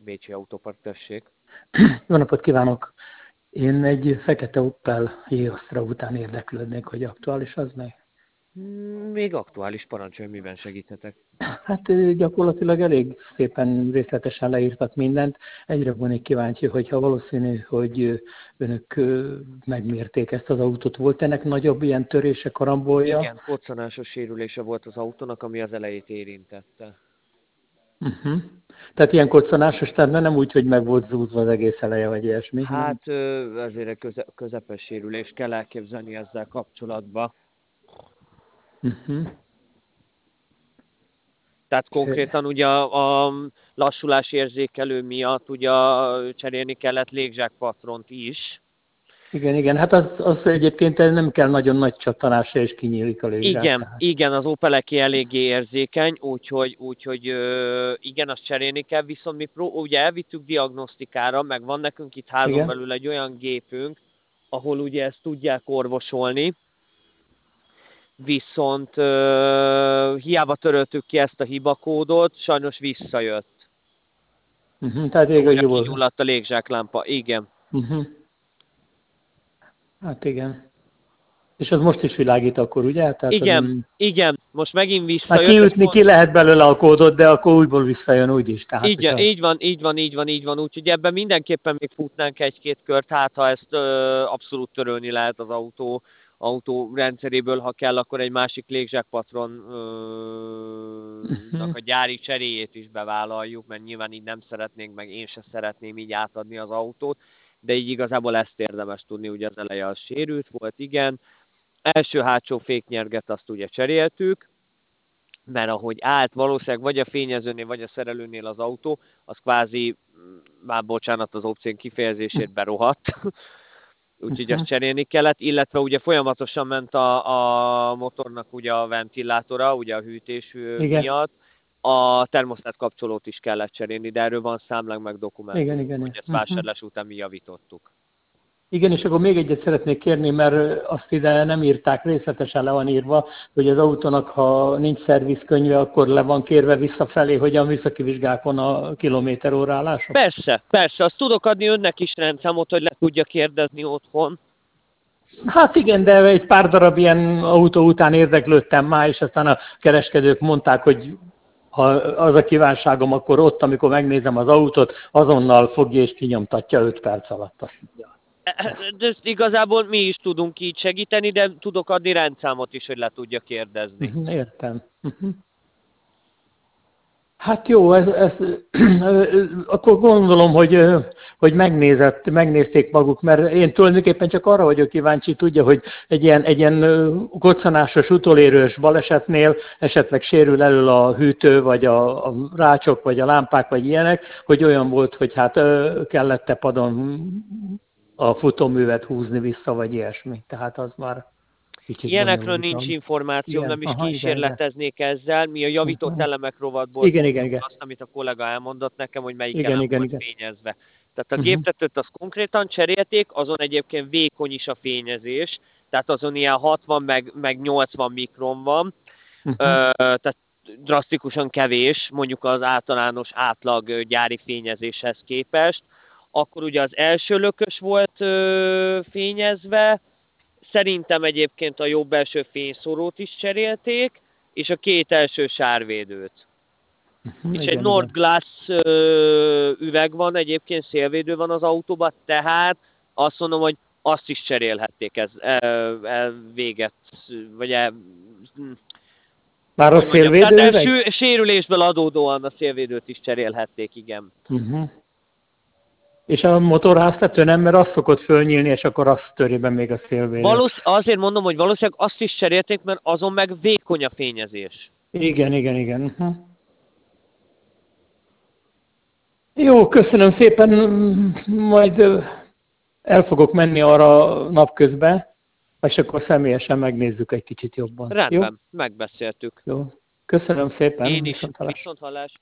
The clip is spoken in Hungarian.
Bécsi Autópark, tessék. Jó napot kívánok! Én egy fekete Opel Astra után érdeklődnék, hogy aktuális az még. Még aktuális, parancsolj, miben segíthetek? Hát gyakorlatilag elég szépen részletesen leírtak mindent. Egyre volnék kíváncsi, hogyha valószínű, hogy önök megmérték ezt az autót. Volt ennek nagyobb ilyen törése, karambolja? Igen, koccanásos sérülése volt az autónak, ami az elejét érintette. Tehát ilyen koccanásos, tehát nem úgy, hogy meg volt zúzva az egész eleje, vagy ilyesmi, hanem... Hát ezért egy közepes sérülést kell elképzelni ezzel kapcsolatban. Tehát konkrétan ugye a lassulás érzékelő miatt ugye cserélni kellett légzsákpatront is. Igen, hát az egyébként nem kell nagyon nagy csattanásra, és kinyílik a légzsák. Igen, az Opeleké eléggé érzékeny, úgyhogy igen, azt cserélni kell, viszont mi ugye elvittük diagnosztikára, meg van nekünk itt házon belül egy olyan gépünk, ahol ugye ezt tudják orvosolni, viszont hiába töröltük ki ezt a hibakódot, sajnos visszajött. Tehát újra kigyulladt a légzsáklámpa, igen. Hát igen. És az most is világít akkor, ugye? Tehát igen, most megint visszajött. Hát kiütni ki lehet belőle a kódot, de akkor újból visszajön úgyis. Tehát, igen, így van. Úgyhogy ebben mindenképpen még futnánk egy-két kört, hát ha ezt abszolút törölni lehet az autó rendszeréből, ha kell, akkor egy másik légzsákpatronnak a gyári cseréjét is bevállaljuk, mert nyilván így nem szeretnénk, meg én se szeretném így átadni az autót, de így igazából ezt érdemes tudni, ugye az eleje az sérült volt, igen. Első-hátsó féknyerget azt ugye cseréltük, mert ahogy állt valószínűleg vagy a fényezőnél, vagy a szerelőnél az autó, az kvázi, már bocsánat az opción kifejezését, berohadt. Úgyhogy azt cserélni kellett, illetve ugye folyamatosan ment a motornak ugye a ventilátora, ugye a hűtés miatt. A termosztát kapcsolót is kellett cserélni, de erről van számlánk meg dokumentum, hogy ezt vásárlás után mi javítottuk. Igen, és akkor még egyet szeretnék kérni, mert azt ide nem írták, részletesen le van írva, hogy az autónak, ha nincs szervizkönyve, akkor le van kérve visszafelé, hogy a műszaki vizsgákon a kilométer-óra állások? Persze, azt tudok adni önnek is rendszámot, hogy le tudja kérdezni otthon. Hát igen, de egy pár darab ilyen autó után érdeklődtem már, és aztán a kereskedők mondták, hogy ha az a kívánságom, akkor ott, amikor megnézem az autót, azonnal fogja és kinyomtatja 5 perc alatt. De igazából mi is tudunk így segíteni, de tudok adni rendszámot is, hogy le tudja kérdezni. Értem. Hát jó, akkor gondolom, hogy megnézték maguk, mert én tulajdonképpen csak arra vagyok kíváncsi, tudja, hogy egy ilyen koccanásos, utolérős balesetnél esetleg sérül elől a hűtő, vagy a rácsok, vagy a lámpák, vagy ilyenek, hogy olyan volt, hogy hát kellett padon a futóművet húzni vissza, vagy ilyesmi. Tehát az már kicsit ilyenekről nincs információm, nem is kísérleteznék ezzel. Mi a javított elemek rovatból tudjuk azt, amit a kollega elmondott nekem, hogy melyik elem volt fényezve. Tehát a géptetőt azt konkrétan cserélték, azon egyébként vékony is a fényezés, tehát azon ilyen 60 meg 80 mikron van, tehát drasztikusan kevés, mondjuk az általános átlag gyári fényezéshez képest. Akkor ugye az első lökös volt fényezve, szerintem egyébként a jobb belső fényszórót is cserélték, és a 2 első sárvédőt. És egy Nordglass üveg van, egyébként szélvédő van az autóban, tehát azt mondom, hogy azt is cserélhették véget, vagy már a szélvédő üveg? Tehát sérülésből adódóan a szélvédőt is cserélhették, igen. És a motorháztető nem, mert az szokott fölnyílni, és akkor azt törje be még a szélvédőt. Azért mondom, hogy valószínűleg azt is cserélték, mert azon meg vékony a fényezés. Igen. Jó, köszönöm szépen, majd el fogok menni arra napközben, és akkor személyesen megnézzük egy kicsit jobban. Rendben, megbeszéltük. Jó, köszönöm szépen. Én is, viszonthallás.